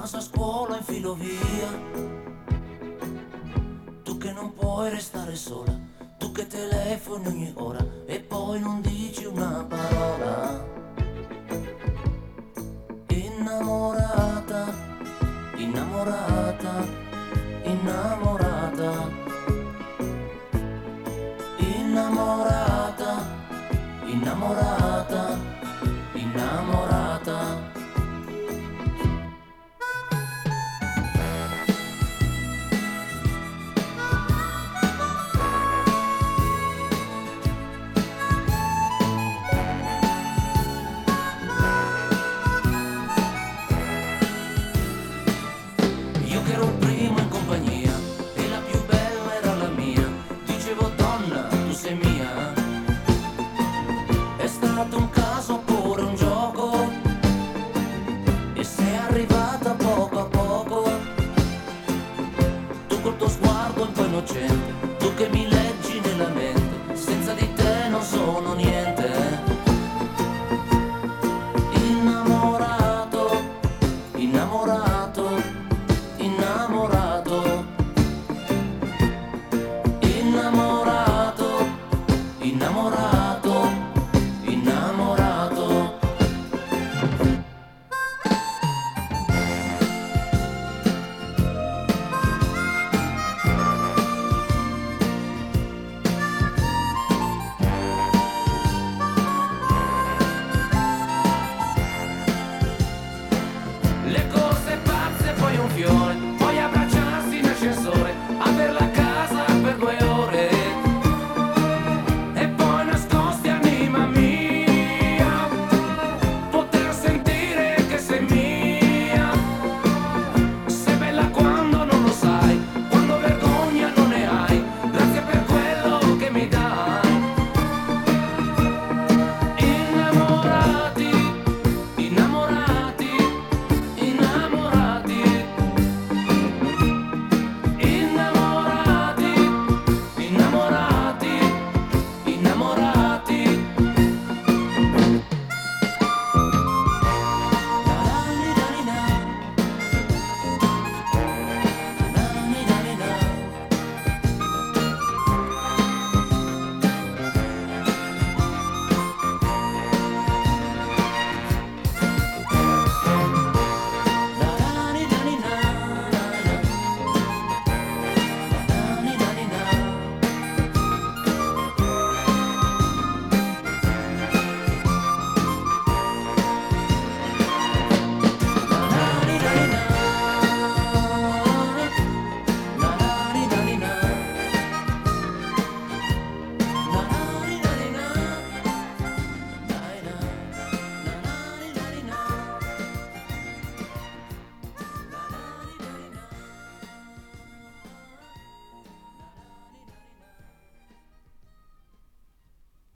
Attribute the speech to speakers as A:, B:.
A: casa, a scuola, in filovia. Tu che non puoi restare sola, tu che telefoni ogni ora e poi non dici una parola. Innamorata, innamorata, innamorata, innamorata, innamorata, innamorata. Io che ero il primo in compagnia e la più bella era la mia, dicevo donna, tu sei mia. È stato un caso oppure un gioco e sei arrivata poco a poco. Tu col tuo sguardo un po' innocente